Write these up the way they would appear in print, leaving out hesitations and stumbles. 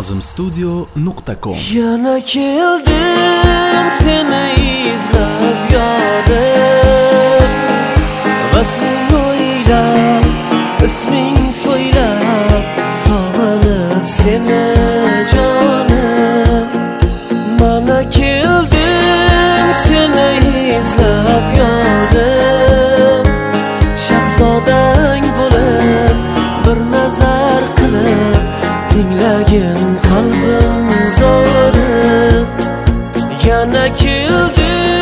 nozimstudio.com. Yana keldim seni izlab yorim, vasling o'ylab, isming so'ylab, sog'inib seni jonim. Mana keldim seni izlab yorim, shahzodang bo'lib bir nazar qilib tinglagin qalbim zorib. Yana keldim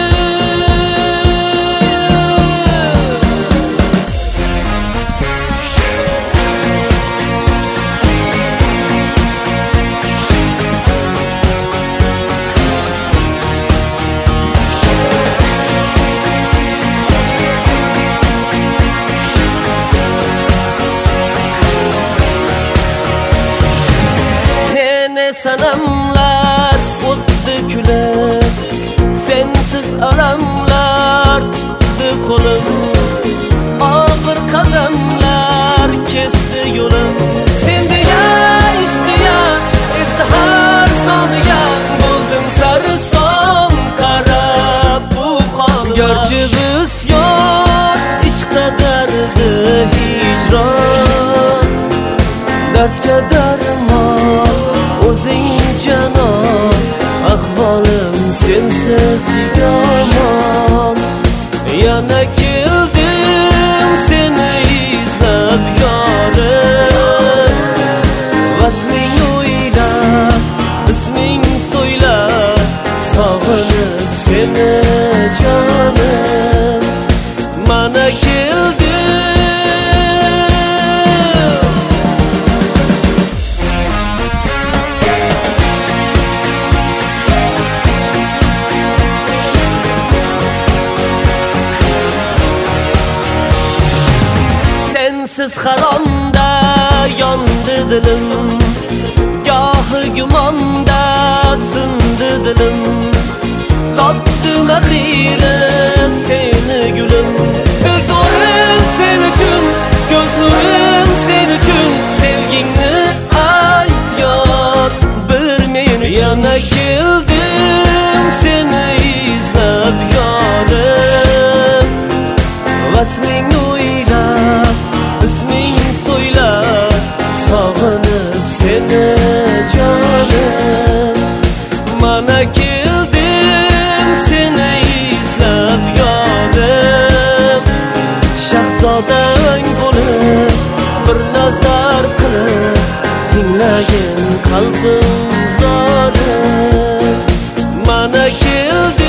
sanamlar o'tdi kulib, sensiz alamlar tutdi qo'lim, og'ir qadamlar kesdi yo'lim. Sen deya ishtiya izdihar soniga bo'lding sarson qarab bu holim. Garchi biz yo'q ishqda dardi hijron, dardga darmon o'zing janon, ahvolim sensiz yomon. Yana keldim seni izlab yorim, vasling o'ylab, isming so'ylab, sog'inib seni jonim. Mana keldim sensiz haromda yondi dilim, gohi gumonda sindi dilim. Topdim axiri seni gulim, dildorim sen uchun, ko'z nurim sen uchun, sevgingni ayt yor bir men uchun. Yana keldim seni izlab yorim, vasling o'ylab, isming so'ylab, sog'inib seni jonim. Mana keldim seni izlab yorim, shahzodang bo'lib bir nazar qilib tinglagin qalbim zorim. Mana keldim